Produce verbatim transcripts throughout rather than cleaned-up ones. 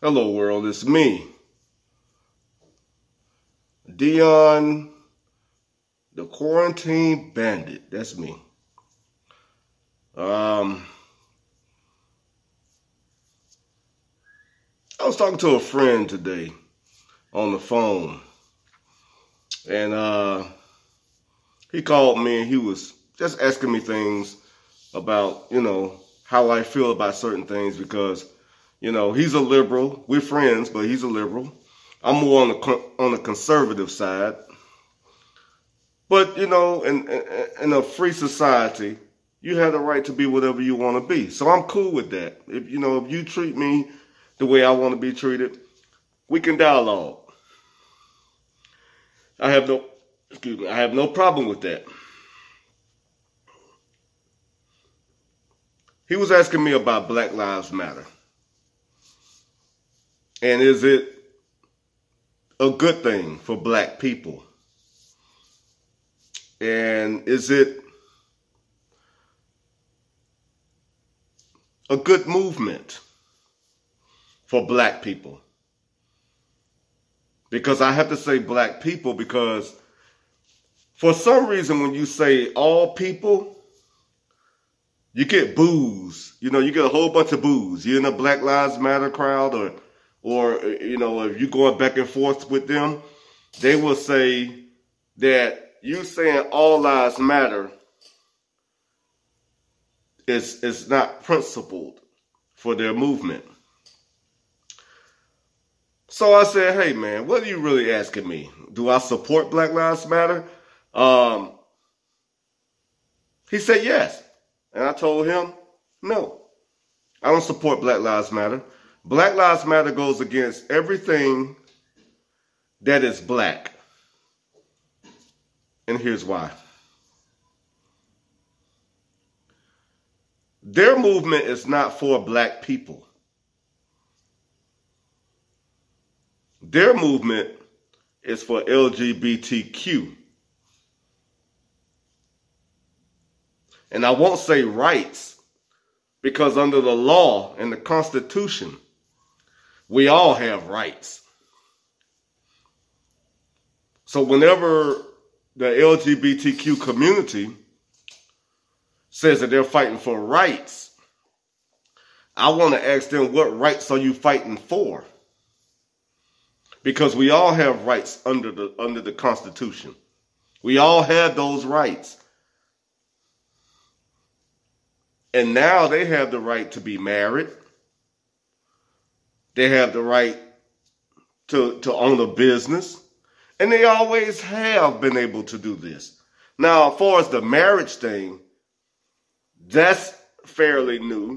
Hello world, it's me, Dion, the Quarantine Bandit. That's me. Um, I was talking to a friend today on the phone, and uh, he called me and he was just asking me things about, you know, how I feel about certain things because, you know, he's a liberal. We're friends, but he's a liberal. I'm more on the on the conservative side. But, you know, in, in, in a free society, you have the right to be whatever you want to be. So I'm cool with that. If, you know, if you treat me the way I want to be treated, we can dialogue. I have no, excuse me, I have no problem with that. He was asking me about Black Lives Matter. And is it a good thing for black people? And is it a good movement for black people? Because I have to say black people because for some reason when you say all people, you get boos. You know, you get a whole bunch of boos. You're in a Black Lives Matter crowd or Or, you know, if you're going back and forth with them, they will say that you saying all lives matter is, is not principled for their movement. So I said, hey, man, what are you really asking me? Do I support Black Lives Matter? Um, he said yes. And I told him, no, I don't support Black Lives Matter. Black Lives Matter goes against everything that is black. And here's why. Their movement is not for black people. Their movement is for L G B T Q. And I won't say rights because under the law and the Constitution, we all have rights. So whenever the L G B T Q community says that they're fighting for rights, I want to ask them, what rights are you fighting for? Because we all have rights under the under the Constitution. We all have those rights. And now they have the right to be married. They have the right to, to own a business. And they always have been able to do this. Now, as far as the marriage thing, that's fairly new.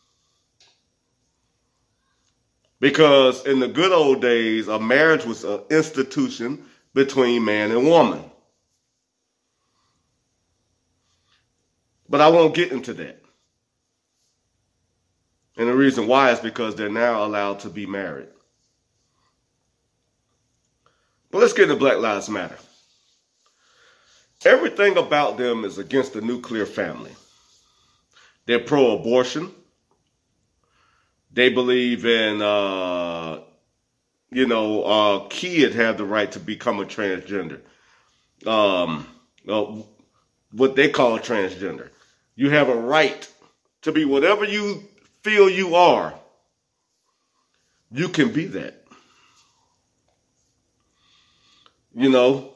Because in the good old days, a marriage was an institution between man and woman. But I won't get into that. And the reason why is because they're now allowed to be married. But let's get into Black Lives Matter. Everything about them is against the nuclear family. They're pro-abortion. They believe in, uh, you know, a kid have the right to become a transgender. Um, uh, what they call transgender. You have a right to be whatever you feel you are. You can be that. You know,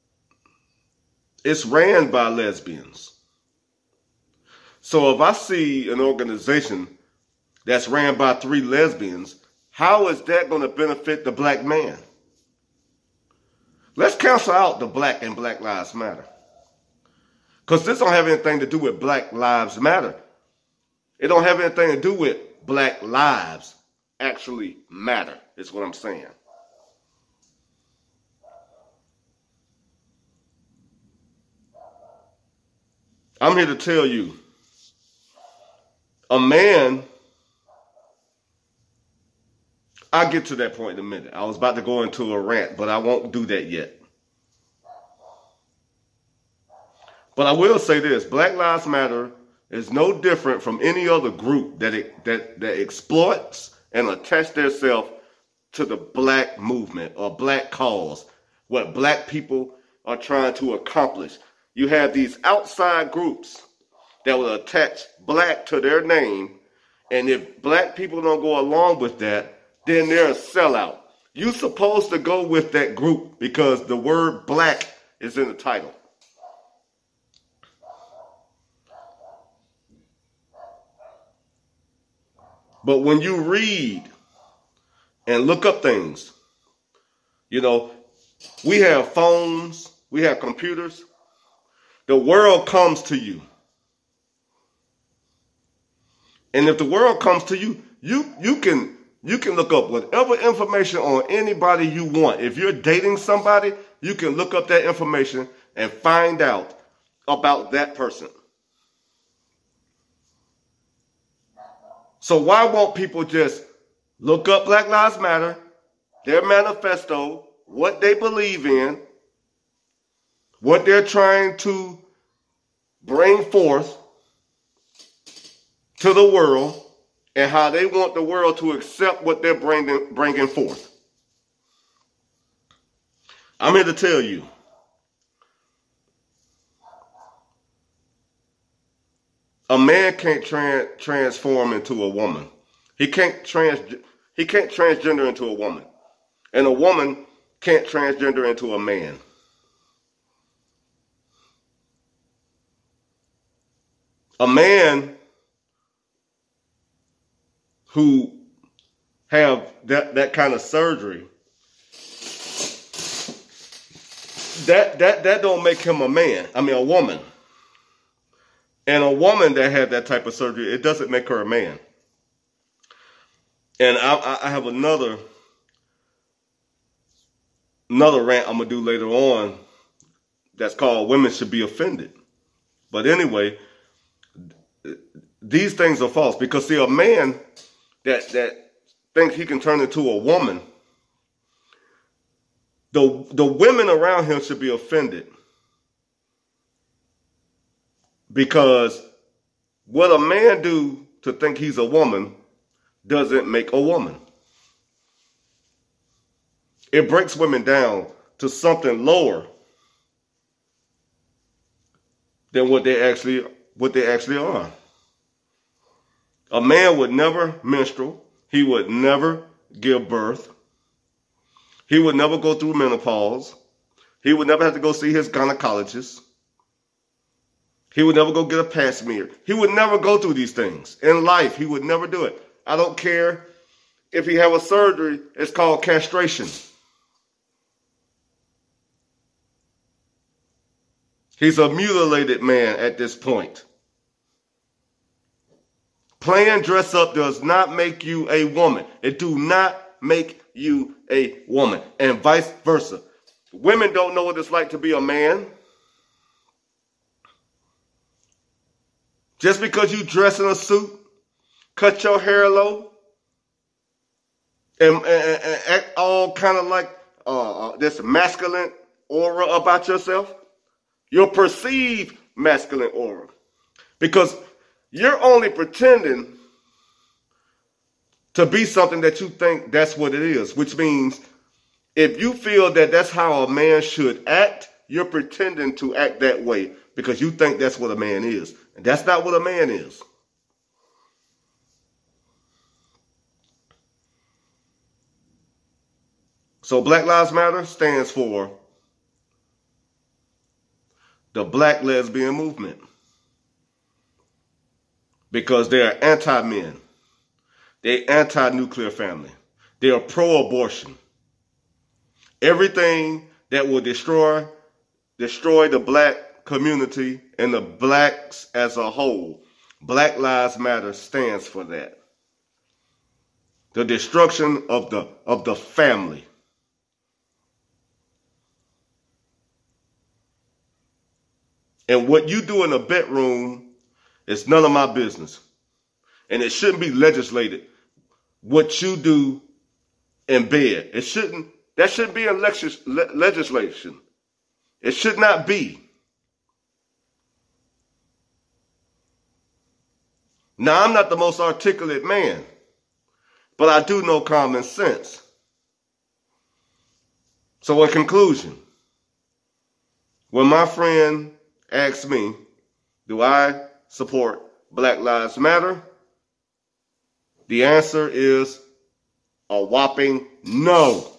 it's ran by lesbians. So if I see an organization that's ran by three lesbians, how is that going to benefit the black man? Let's cancel out the black and Black Lives Matter. Because this don't have anything to do with Black Lives Matter. It don't have anything to do with black lives actually matter, is what I'm saying. I'm here to tell you, a man, I'll get to that point in a minute. I was about to go into a rant, but I won't do that yet. But I will say this, Black Lives Matter is no different from any other group that it, that that exploits and attach themselves to the black movement or black cause, what black people are trying to accomplish. You have these outside groups that will attach black to their name, and if black people don't go along with that, then they're a sellout. You're supposed to go with that group because the word black is in the title. But when you read and look up things, you know, we have phones, we have computers. The world comes to you. And if the world comes to you, you you can you can look up whatever information on anybody you want. If you're dating somebody, you can look up that information and find out about that person. So why won't people just look up Black Lives Matter, their manifesto, what they believe in, what they're trying to bring forth to the world, and how they want the world to accept what they're bringing, bringing forth? I'm here to tell you, a man can't trans, transform into a woman. He can't trans, he can't transgender into a woman. And a woman can't transgender into a man. A man who have that, that kind of surgery, that, that, that don't make him a man. I mean, a woman. And a woman that had that type of surgery, it doesn't make her a man. And I, I have another, another rant I'm going to do later on that's called Women Should Be Offended. But anyway, these things are false because, see, a man that, that thinks he can turn into a woman, the, the women around him should be offended. Because what a man do to think he's a woman doesn't make a woman. It breaks women down to something lower than what they actually what they actually are. A man would never menstruate. He would never give birth. He would never go through menopause. He would never have to go see his gynecologist. He would never go get a pap smear. He would never go through these things. In life, he would never do it. I don't care if he have a surgery. It's called castration. He's a mutilated man at this point. Playing dress up does not make you a woman. It do not make you a woman. And vice versa. Women don't know what it's like to be a man. Just because you dress in a suit, cut your hair low, and, and, and act all kind of like uh, this masculine aura about yourself, your perceived masculine aura, because you're only pretending to be something that you think that's what it is, which means if you feel that that's how a man should act, you're pretending to act that way because you think that's what a man is. And that's not what a man is. So Black Lives Matter stands for the Black Lesbian Movement. Because they're anti-men. They're anti-nuclear family. They're pro-abortion. Everything that will destroy, destroy the black community and the blacks as a whole. Black Lives Matter stands for that. The destruction of the of the family. And what you do in a bedroom is none of my business. And it shouldn't be legislated what you do in bed. It shouldn't, that shouldn't be in legislation. It should not be. Now, I'm not the most articulate man, but I do know common sense. So in conclusion, when my friend asks me, do I support Black Lives Matter? The answer is a whopping no.